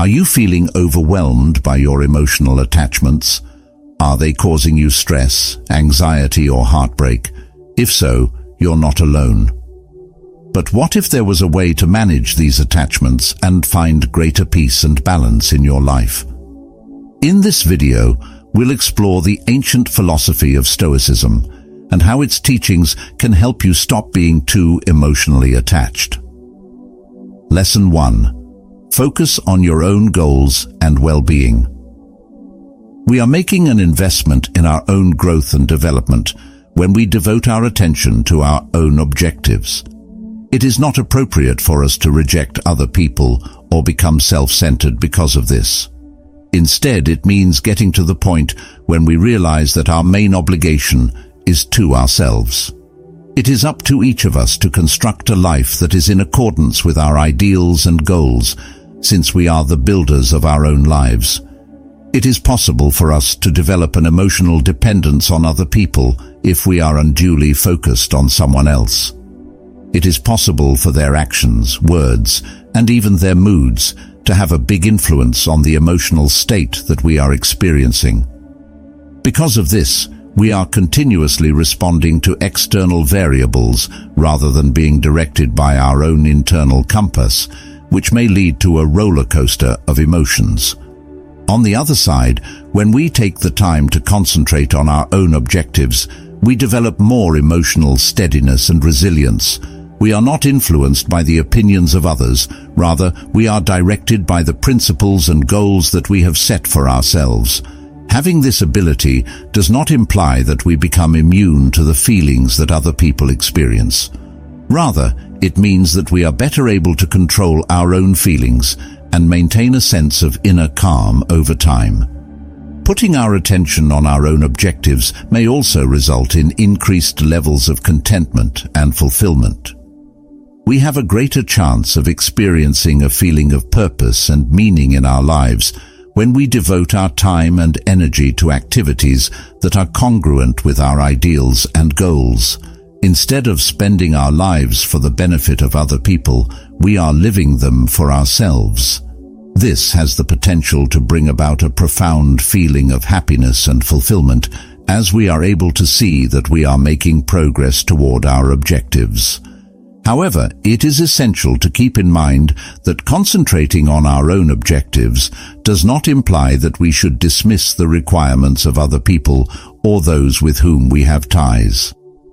Are you feeling overwhelmed by your emotional attachments? Are they causing you stress, anxiety, or heartbreak? If so, you're not alone. But what if there was a way to manage these attachments and find greater peace and balance in your life? In this video, we'll explore the ancient philosophy of Stoicism and how its teachings can help you stop being too emotionally attached. Lesson 1. Focus on your own goals and well-being. We are making an investment in our own growth and development when we devote our attention to our own objectives. It is not appropriate for us to reject other people or become self-centered because of this. Instead, it means getting to the point when we realize that our main obligation is to ourselves. It is up to each of us to construct a life that is in accordance with our ideals and goals, since we are the builders of our own lives. It is possible for us to develop an emotional dependence on other people if we are unduly focused on someone else. It is possible for their actions, words, and even their moods to have a big influence on the emotional state that we are experiencing. Because of this, we are continuously responding to external variables rather than being directed by our own internal compass, which may lead to a roller coaster of emotions. On the other side, when we take the time to concentrate on our own objectives, we develop more emotional steadiness and resilience. We are not influenced by the opinions of others, rather we are directed by the principles and goals that we have set for ourselves. Having this ability does not imply that we become immune to the feelings that other people experience. Rather, it means that we are better able to control our own feelings and maintain a sense of inner calm over time. Putting our attention on our own objectives may also result in increased levels of contentment and fulfillment. We have a greater chance of experiencing a feeling of purpose and meaning in our lives when we devote our time and energy to activities that are congruent with our ideals and goals. Instead of spending our lives for the benefit of other people, we are living them for ourselves. This has the potential to bring about a profound feeling of happiness and fulfillment as we are able to see that we are making progress toward our objectives. However, it is essential to keep in mind that concentrating on our own objectives does not imply that we should dismiss the requirements of other people or those with whom we have ties.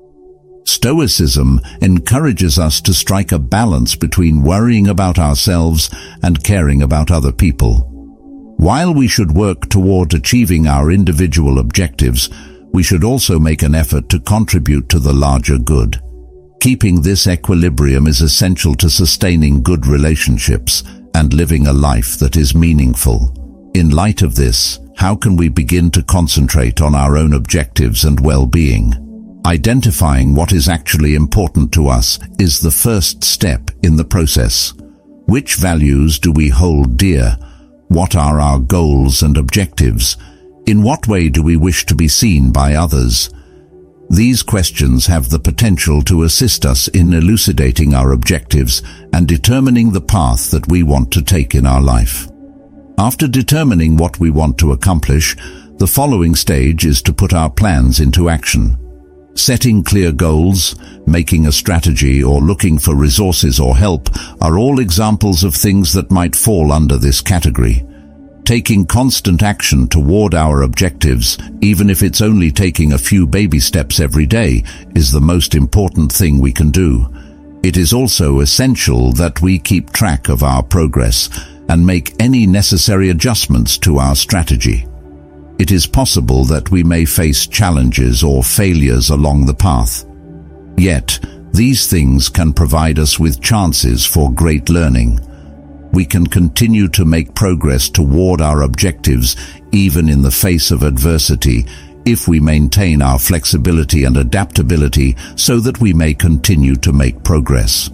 Stoicism encourages us to strike a balance between worrying about ourselves and caring about other people. While we should work toward achieving our individual objectives, we should also make an effort to contribute to the larger good. Keeping this equilibrium is essential to sustaining good relationships and living a life that is meaningful. In light of this, how can we begin to concentrate on our own objectives and well-being? Identifying what is actually important to us is the first step in the process. Which values do we hold dear? What are our goals and objectives? In what way do we wish to be seen by others? These questions have the potential to assist us in elucidating our objectives and determining the path that we want to take in our life. After determining what we want to accomplish, the following stage is to put our plans into action. Setting clear goals, making a strategy, or looking for resources or help are all examples of things that might fall under this category. Taking constant action toward our objectives, even if it's only taking a few baby steps every day, is the most important thing we can do. It is also essential that we keep track of our progress and make any necessary adjustments to our strategy. It is possible that we may face challenges or failures along the path. Yet, these things can provide us with chances for great learning. We can continue to make progress toward our objectives even in the face of adversity if we maintain our flexibility and adaptability so that we may continue to make progress.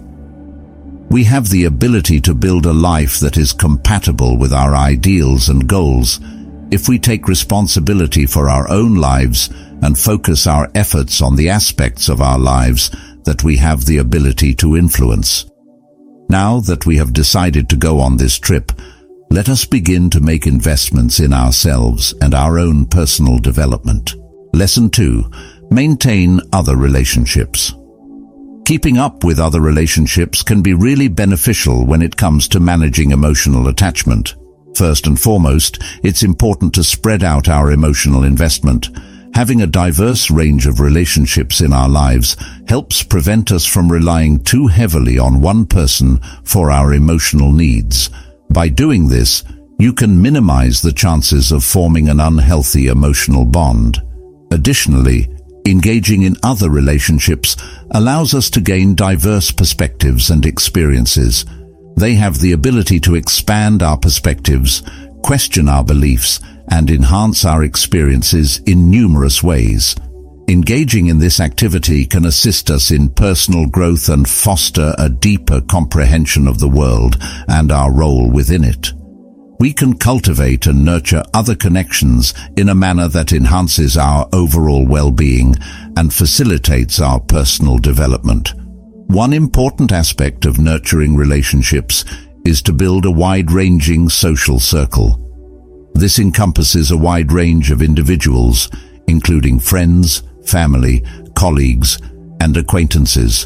We have the ability to build a life that is compatible with our ideals and goals if we take responsibility for our own lives and focus our efforts on the aspects of our lives that we have the ability to influence. Now that we have decided to go on this trip, Let us begin to make investments in ourselves and our own personal development. Lesson 2. Maintain other relationships. Keeping up with other relationships can be really beneficial when it comes to managing emotional attachment. First and foremost, it's important to spread out our emotional investment. Having a diverse range of relationships in our lives helps prevent us from relying too heavily on one person for our emotional needs. By doing this, you can minimize the chances of forming an unhealthy emotional bond. Additionally, engaging in other relationships allows us to gain diverse perspectives and experiences. They have the ability to expand our perspectives, question our beliefs, and enhance our experiences in numerous ways. Engaging in this activity can assist us in personal growth and foster a deeper comprehension of the world and our role within it. We can cultivate and nurture other connections in a manner that enhances our overall well-being and facilitates our personal development. One important aspect of nurturing relationships is to build a wide-ranging social circle. This encompasses a wide range of individuals, including friends, family, colleagues, and acquaintances.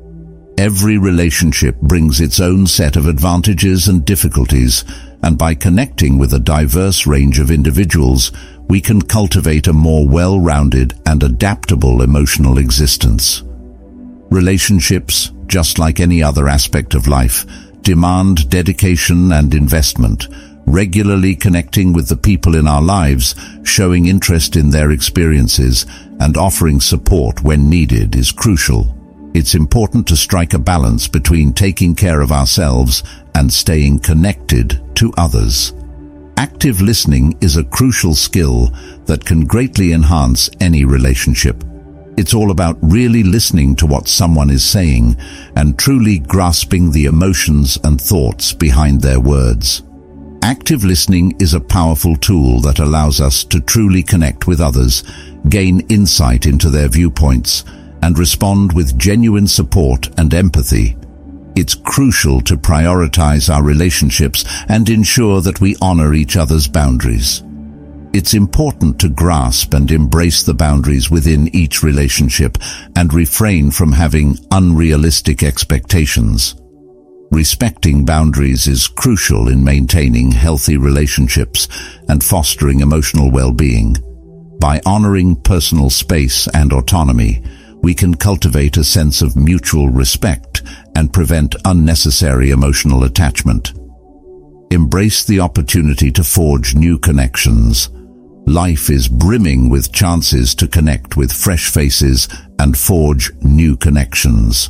Every relationship brings its own set of advantages and difficulties, and by connecting with a diverse range of individuals, we can cultivate a more well-rounded and adaptable emotional existence. Relationships, just like any other aspect of life, demand dedication and investment. Regularly connecting with the people in our lives, showing interest in their experiences, and offering support when needed is crucial. It's important to strike a balance between taking care of ourselves and staying connected to others. Active listening is a crucial skill that can greatly enhance any relationship. It's all about really listening to what someone is saying and truly grasping the emotions and thoughts behind their words. Active listening is a powerful tool that allows us to truly connect with others, gain insight into their viewpoints, and respond with genuine support and empathy. It's crucial to prioritize our relationships and ensure that we honor each other's boundaries. It's important to grasp and embrace the boundaries within each relationship and refrain from having unrealistic expectations. Respecting boundaries is crucial in maintaining healthy relationships and fostering emotional well-being. By honoring personal space and autonomy, we can cultivate a sense of mutual respect and prevent unnecessary emotional attachment. Embrace the opportunity to forge new connections. Life is brimming with chances to connect with fresh faces and forge new connections.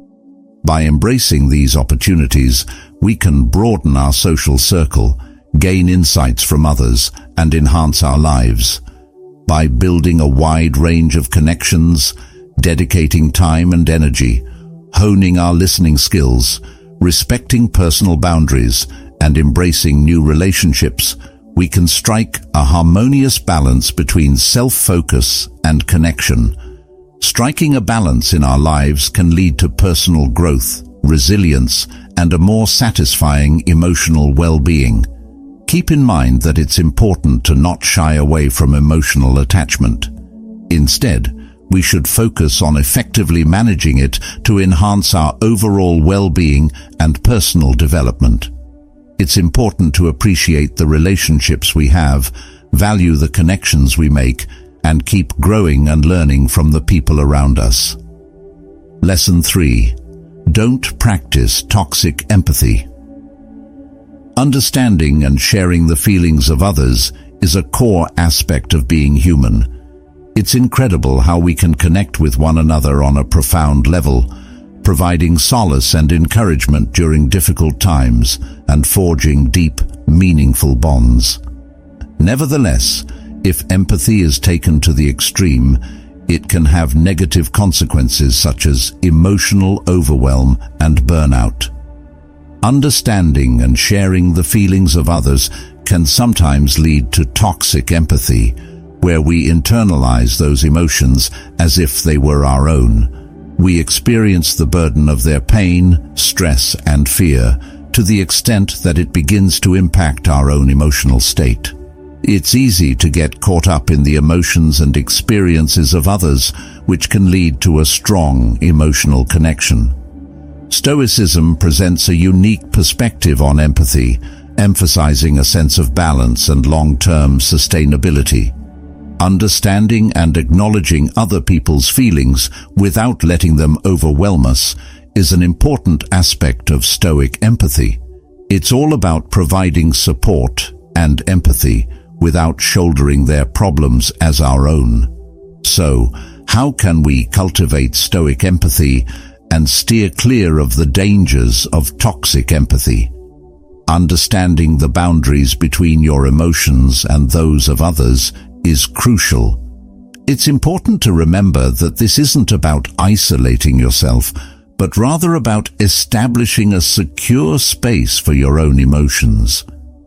By embracing these opportunities, we can broaden our social circle, gain insights from others, and enhance our lives. By building a wide range of connections, dedicating time and energy, honing our listening skills, respecting personal boundaries, and embracing new relationships, we can strike a harmonious balance between self-focus and connection. Striking a balance in our lives can lead to personal growth, resilience, and a more satisfying emotional well-being. Keep in mind that it's important to not shy away from emotional attachment. Instead, we should focus on effectively managing it to enhance our overall well-being and personal development. It's important to appreciate the relationships we have, value the connections we make, and keep growing and learning from the people around us. Lesson 3. Don't practice toxic empathy. Understanding and sharing the feelings of others is a core aspect of being human. It's incredible how we can connect with one another on a profound level, providing solace and encouragement during difficult times and forging deep, meaningful bonds. Nevertheless, if empathy is taken to the extreme, it can have negative consequences such as emotional overwhelm and burnout. Understanding and sharing the feelings of others can sometimes lead to toxic empathy, where we internalize those emotions as if they were our own. We experience the burden of their pain, stress, and fear, to the extent that it begins to impact our own emotional state. It's easy to get caught up in the emotions and experiences of others, which can lead to a strong emotional connection. Stoicism presents a unique perspective on empathy, emphasizing a sense of balance and long-term sustainability. Understanding and acknowledging other people's feelings without letting them overwhelm us is an important aspect of Stoic empathy. It's all about providing support and empathy without shouldering their problems as our own. So, how can we cultivate Stoic empathy and steer clear of the dangers of toxic empathy? Understanding the boundaries between your emotions and those of others is crucial. It's important to remember that this isn't about isolating yourself, but rather about establishing a secure space for your own emotions.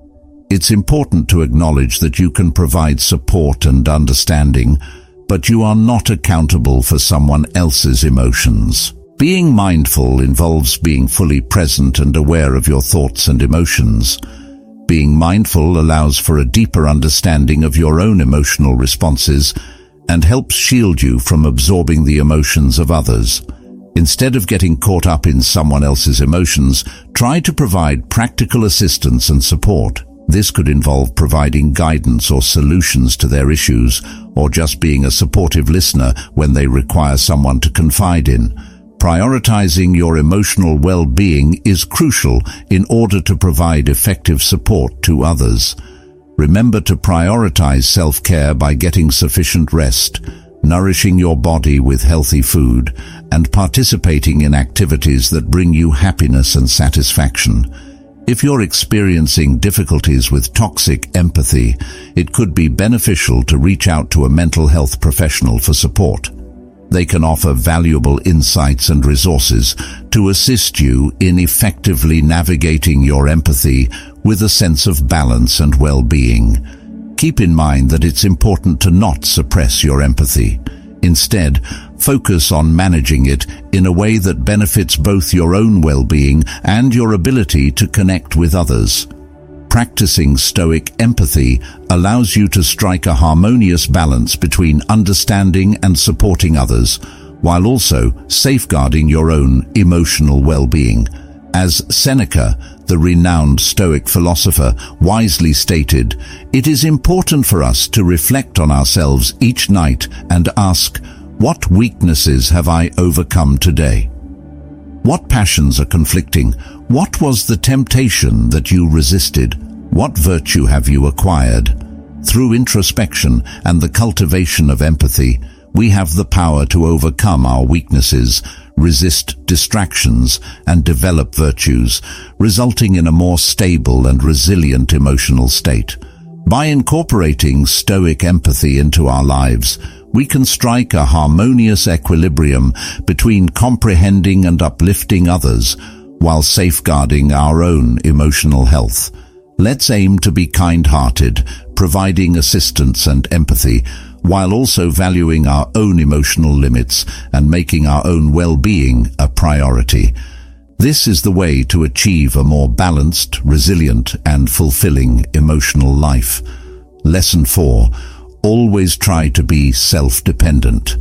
It's important to acknowledge that you can provide support and understanding, but you are not accountable for someone else's emotions. Being mindful involves being fully present and aware of your thoughts and emotions. Being mindful allows for a deeper understanding of your own emotional responses and helps shield you from absorbing the emotions of others. Instead of getting caught up in someone else's emotions, try to provide practical assistance and support. This could involve providing guidance or solutions to their issues, or just being a supportive listener when they require someone to confide in. Prioritizing your emotional well-being is crucial in order to provide effective support to others. Remember to prioritize self-care by getting sufficient rest, nourishing your body with healthy food, and participating in activities that bring you happiness and satisfaction. If you're experiencing difficulties with toxic empathy, it could be beneficial to reach out to a mental health professional for support. They can offer valuable insights and resources to assist you in effectively navigating your empathy with a sense of balance and well-being. Keep in mind that it's important to not suppress your empathy. Instead, focus on managing it in a way that benefits both your own well-being and your ability to connect with others. Practicing Stoic empathy allows you to strike a harmonious balance between understanding and supporting others, while also safeguarding your own emotional well-being. As Seneca, the renowned Stoic philosopher, wisely stated, "It is important for us to reflect on ourselves each night and ask, what weaknesses have I overcome today? What passions are conflicting? What was the temptation that you resisted? What virtue have you acquired?" Through introspection and the cultivation of empathy, we have the power to overcome our weaknesses, resist distractions, and develop virtues, resulting in a more stable and resilient emotional state. By incorporating Stoic empathy into our lives, we can strike a harmonious equilibrium between comprehending and uplifting others, while safeguarding our own emotional health. Let's aim to be kind-hearted, providing assistance and empathy, while also valuing our own emotional limits and making our own well-being a priority. This is the way to achieve a more balanced, resilient, and fulfilling emotional life. Lesson 4. Always try to be self-dependent.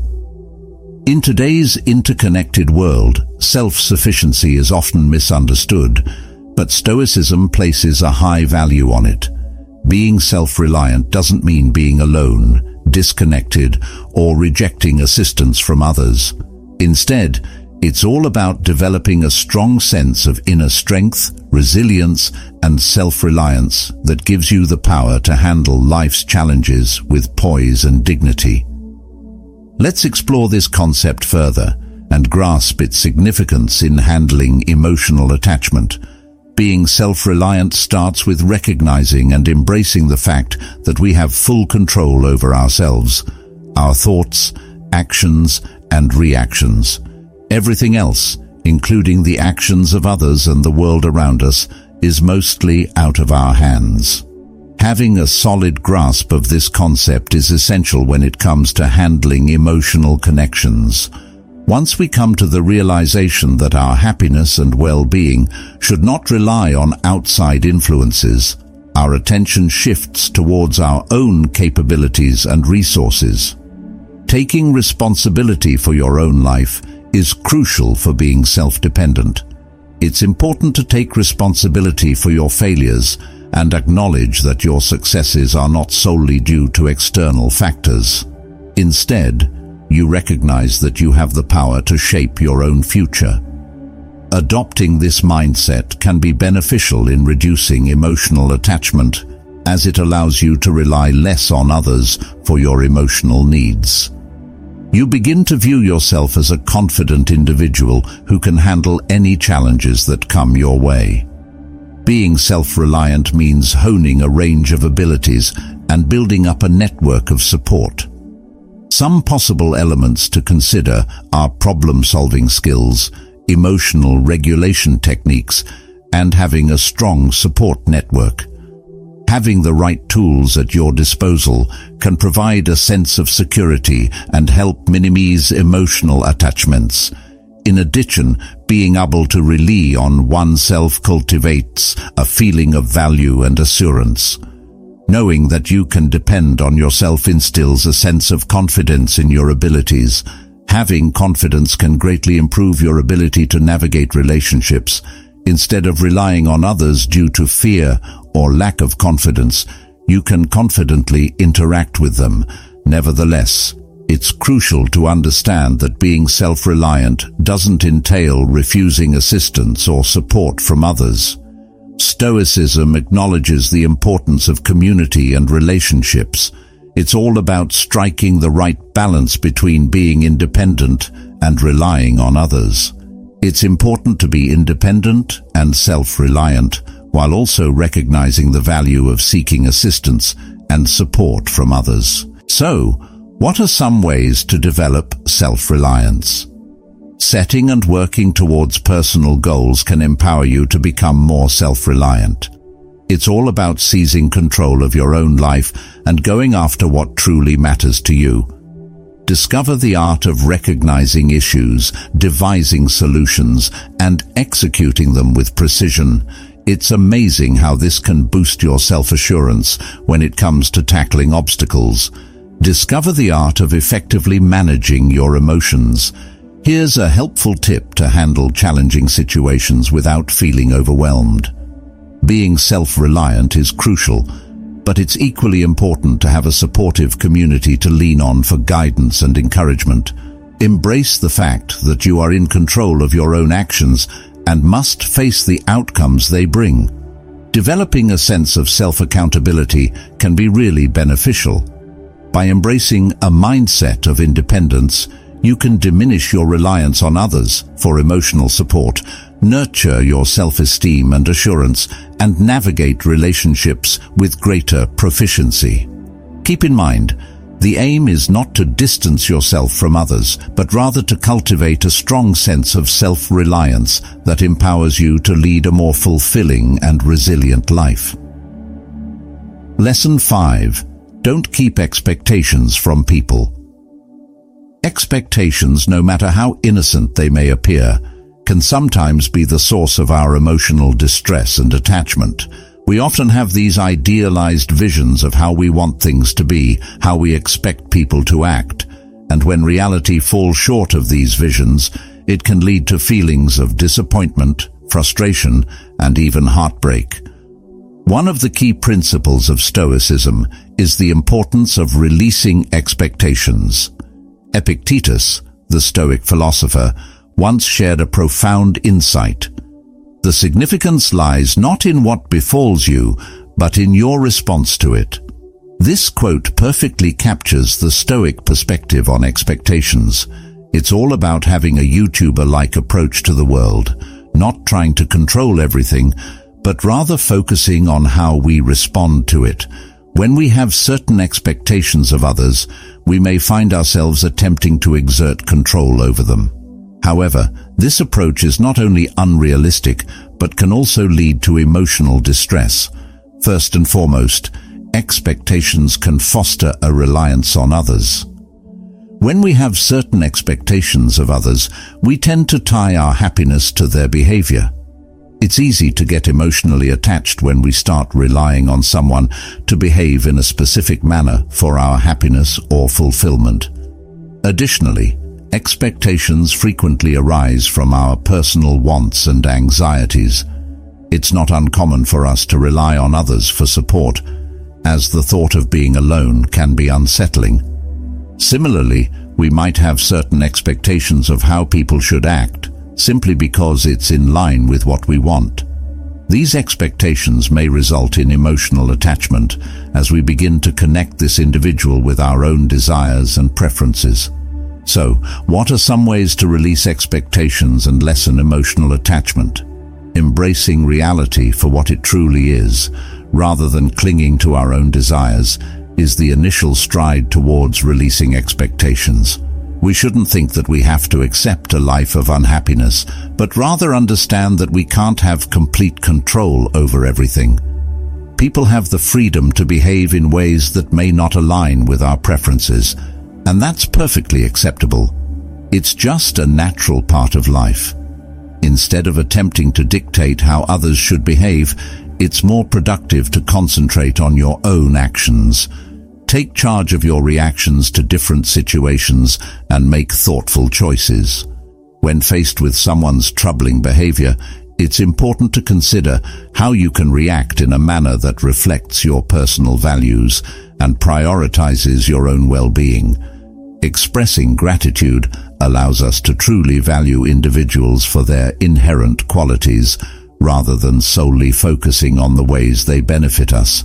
In today's interconnected world, self-sufficiency is often misunderstood, but Stoicism places a high value on it. Being self-reliant doesn't mean being alone, disconnected, or rejecting assistance from others. Instead, it's all about developing a strong sense of inner strength, resilience, and self-reliance that gives you the power to handle life's challenges with poise and dignity. Let's explore this concept further and grasp its significance in handling emotional attachment. Being self-reliant starts with recognizing and embracing the fact that we have full control over ourselves, our thoughts, actions, and reactions. Everything else, including the actions of others and the world around us, is mostly out of our hands. Having a solid grasp of this concept is essential when it comes to handling emotional connections. Once we come to the realization that our happiness and well-being should not rely on outside influences, our attention shifts towards our own capabilities and resources. Taking responsibility for your own life is crucial for being self-dependent. It's important to take responsibility for your failures and acknowledge that your successes are not solely due to external factors. Instead, you recognize that you have the power to shape your own future. Adopting this mindset can be beneficial in reducing emotional attachment, as it allows you to rely less on others for your emotional needs. You begin to view yourself as a confident individual who can handle any challenges that come your way. Being self-reliant means honing a range of abilities and building up a network of support. Some possible elements to consider are problem-solving skills, emotional regulation techniques, and having a strong support network. Having the right tools at your disposal can provide a sense of security and help minimize emotional attachments. In addition, being able to rely on oneself cultivates a feeling of value and assurance. Knowing that you can depend on yourself instills a sense of confidence in your abilities. Having confidence can greatly improve your ability to navigate relationships. Instead of relying on others due to fear or lack of confidence, you can confidently interact with them. Nevertheless, it's crucial to understand that being self-reliant doesn't entail refusing assistance or support from others. Stoicism acknowledges the importance of community and relationships. It's all about striking the right balance between being independent and relying on others. It's important to be independent and self-reliant, while also recognizing the value of seeking assistance and support from others. So, what are some ways to develop self-reliance? Setting and working towards personal goals can empower you to become more self-reliant. It's all about seizing control of your own life and going after what truly matters to you. Discover the art of recognizing issues, devising solutions, and executing them with precision. It's amazing how this can boost your self-assurance when it comes to tackling obstacles. Discover the art of effectively managing your emotions. Here's a helpful tip to handle challenging situations without feeling overwhelmed. Being self-reliant is crucial, but it's equally important to have a supportive community to lean on for guidance and encouragement. Embrace the fact that you are in control of your own actions and must face the outcomes they bring. Developing a sense of self-accountability can be really beneficial. By embracing a mindset of independence, you can diminish your reliance on others for emotional support, nurture your self-esteem and assurance, and navigate relationships with greater proficiency. Keep in mind, the aim is not to distance yourself from others, but rather to cultivate a strong sense of self-reliance that empowers you to lead a more fulfilling and resilient life. Lesson 5. Don't keep expectations from people. Expectations, no matter how innocent they may appear, can sometimes be the source of our emotional distress and attachment. We often have these idealized visions of how we want things to be, how we expect people to act, and when reality falls short of these visions, it can lead to feelings of disappointment, frustration, and even heartbreak. One of the key principles of Stoicism is the importance of releasing expectations. Epictetus, the Stoic philosopher, once shared a profound insight. The significance lies not in what befalls you, but in your response to it. This quote perfectly captures the Stoic perspective on expectations. It's all about having a YouTuber-like approach to the world, not trying to control everything, but rather focusing on how we respond to it. When we have certain expectations of others, we may find ourselves attempting to exert control over them. However, this approach is not only unrealistic, but can also lead to emotional distress. First and foremost, expectations can foster a reliance on others. When we have certain expectations of others, we tend to tie our happiness to their behavior. It's easy to get emotionally attached when we start relying on someone to behave in a specific manner for our happiness or fulfillment. Additionally, expectations frequently arise from our personal wants and anxieties. It's not uncommon for us to rely on others for support, as the thought of being alone can be unsettling. Similarly, we might have certain expectations of how people should act, simply because it's in line with what we want. These expectations may result in emotional attachment as we begin to connect this individual with our own desires and preferences. So, what are some ways to release expectations and lessen emotional attachment? Embracing reality for what it truly is, rather than clinging to our own desires, is the initial stride towards releasing expectations. We shouldn't think that we have to accept a life of unhappiness, but rather understand that we can't have complete control over everything. People have the freedom to behave in ways that may not align with our preferences, and that's perfectly acceptable. It's just a natural part of life. Instead of attempting to dictate how others should behave, it's more productive to concentrate on your own actions. Take charge of your reactions to different situations and make thoughtful choices. When faced with someone's troubling behavior, it's important to consider how you can react in a manner that reflects your personal values and prioritizes your own well-being. Expressing gratitude allows us to truly value individuals for their inherent qualities, rather than solely focusing on the ways they benefit us.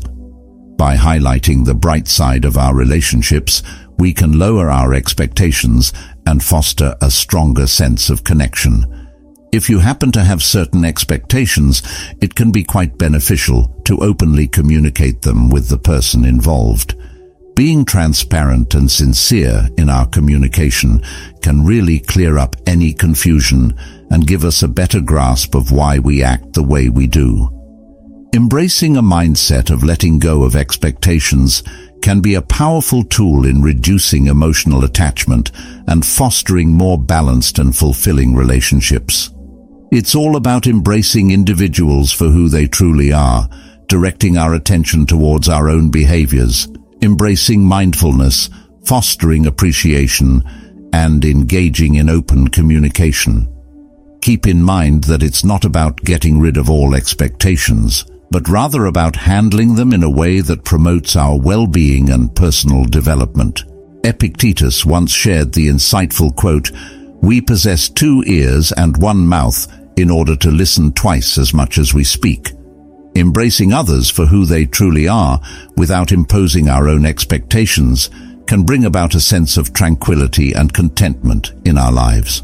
By highlighting the bright side of our relationships, we can lower our expectations and foster a stronger sense of connection. If you happen to have certain expectations, it can be quite beneficial to openly communicate them with the person involved. Being transparent and sincere in our communication can really clear up any confusion and give us a better grasp of why we act the way we do. Embracing a mindset of letting go of expectations can be a powerful tool in reducing emotional attachment and fostering more balanced and fulfilling relationships. It's all about embracing individuals for who they truly are, directing our attention towards our own behaviors, embracing mindfulness, fostering appreciation, and engaging in open communication. Keep in mind that it's not about getting rid of all expectations, but rather about handling them in a way that promotes our well-being and personal development. Epictetus once shared the insightful quote, "We possess 2 ears and 1 mouth in order to listen twice as much as we speak." Embracing others for who they truly are, without imposing our own expectations, can bring about a sense of tranquility and contentment in our lives.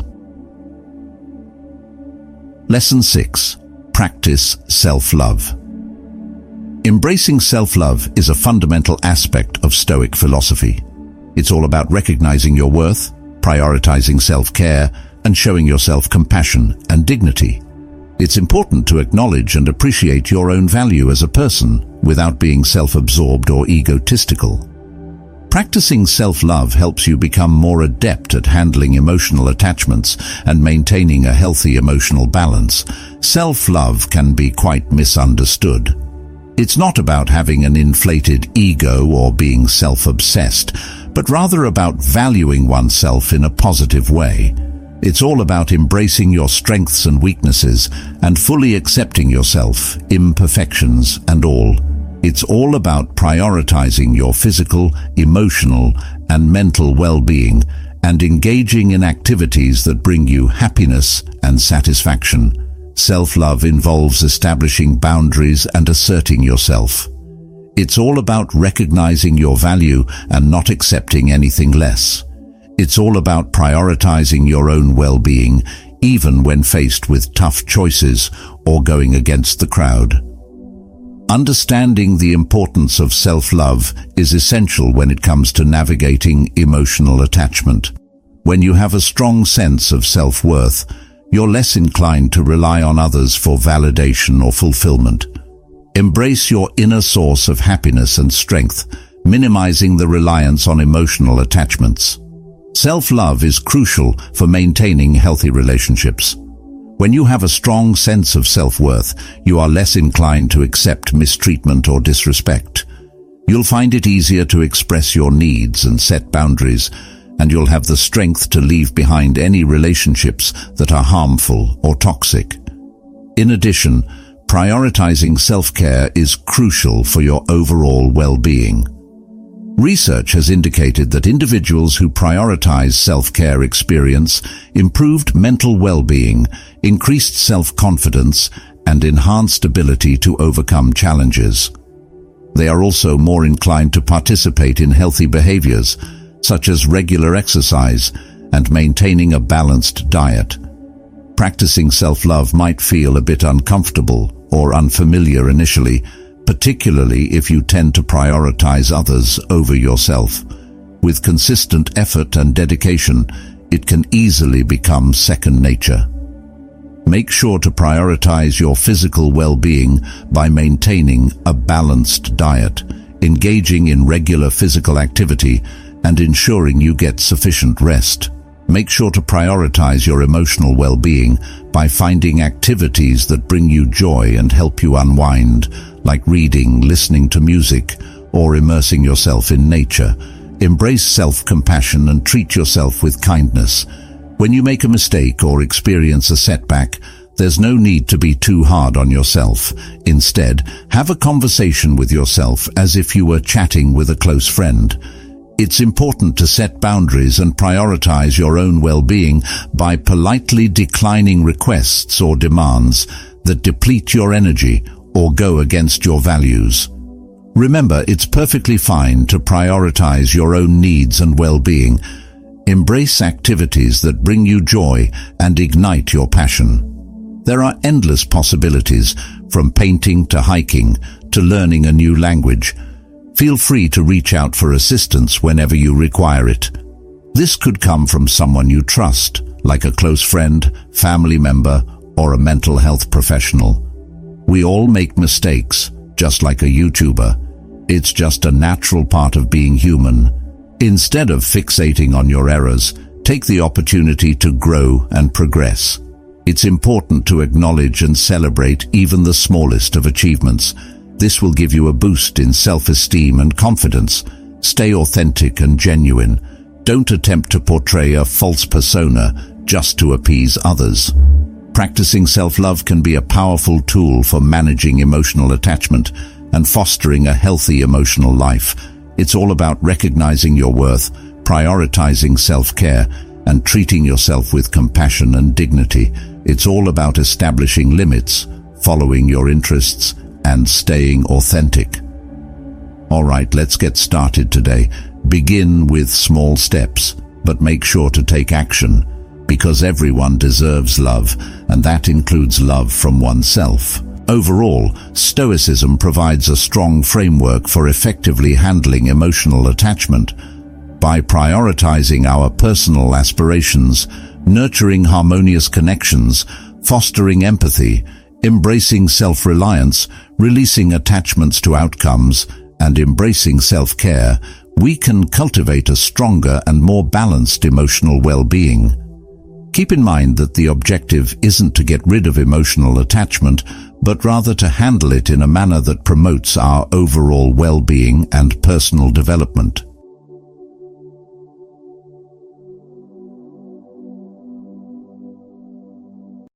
Lesson 6. Practice self-love. Embracing self-love is a fundamental aspect of Stoic philosophy. It's all about recognizing your worth, prioritizing self-care, and showing yourself compassion and dignity. It's important to acknowledge and appreciate your own value as a person without being self-absorbed or egotistical. Practicing self-love helps you become more adept at handling emotional attachments and maintaining a healthy emotional balance. Self-love can be quite misunderstood. It's not about having an inflated ego or being self-obsessed, but rather about valuing oneself in a positive way. It's all about embracing your strengths and weaknesses and fully accepting yourself, imperfections and all. It's all about prioritizing your physical, emotional, and mental well-being and engaging in activities that bring you happiness and satisfaction. Self-love involves establishing boundaries and asserting yourself. It's all about recognizing your value and not accepting anything less. It's all about prioritizing your own well-being, even when faced with tough choices or going against the crowd. Understanding the importance of self-love is essential when it comes to navigating emotional attachment. When you have a strong sense of self-worth, you're less inclined to rely on others for validation or fulfillment. Embrace your inner source of happiness and strength, minimizing the reliance on emotional attachments. Self-love is crucial for maintaining healthy relationships. When you have a strong sense of self-worth, you are less inclined to accept mistreatment or disrespect. You'll find it easier to express your needs and set boundaries, and you'll have the strength to leave behind any relationships that are harmful or toxic. In addition, prioritizing self-care is crucial for your overall well-being. Research has indicated that individuals who prioritize self-care experience improved mental well-being, increased self-confidence, and enhanced ability to overcome challenges. They are also more inclined to participate in healthy behaviors, such as regular exercise and maintaining a balanced diet. Practicing self-love might feel a bit uncomfortable or unfamiliar initially, particularly if you tend to prioritize others over yourself. With consistent effort and dedication, it can easily become second nature. Make sure to prioritize your physical well-being by maintaining a balanced diet, engaging in regular physical activity, and ensuring you get sufficient rest. Make sure to prioritize your emotional well-being by finding activities that bring you joy and help you unwind, like reading, listening to music, or immersing yourself in nature. Embrace self-compassion and treat yourself with kindness. When you make a mistake or experience a setback, there's no need to be too hard on yourself. Instead, have a conversation with yourself as if you were chatting with a close friend. It's important to set boundaries and prioritize your own well-being by politely declining requests or demands that deplete your energy or go against your values. Remember, it's perfectly fine to prioritize your own needs and well-being. Embrace activities that bring you joy and ignite your passion. There are endless possibilities, from painting to hiking to learning a new language. Feel free to reach out for assistance whenever you require it. This could come from someone you trust, like a close friend, family member, or a mental health professional. We all make mistakes, just like a YouTuber. It's just a natural part of being human. Instead of fixating on your errors, take the opportunity to grow and progress. It's important to acknowledge and celebrate even the smallest of achievements. This will give you a boost in self-esteem and confidence. Stay authentic and genuine. Don't attempt to portray a false persona just to appease others. Practicing self-love can be a powerful tool for managing emotional attachment and fostering a healthy emotional life. It's all about recognizing your worth, prioritizing self-care, and treating yourself with compassion and dignity. It's all about establishing limits, following your interests, and staying authentic. All right, let's get started today. Begin with small steps, but make sure to take action, because everyone deserves love, and that includes love from oneself. Overall, Stoicism provides a strong framework for effectively handling emotional attachment. By prioritizing our personal aspirations, nurturing harmonious connections, fostering empathy, embracing self-reliance, releasing attachments to outcomes, and embracing self-care, we can cultivate a stronger and more balanced emotional well-being. Keep in mind that the objective isn't to get rid of emotional attachment, but rather to handle it in a manner that promotes our overall well-being and personal development.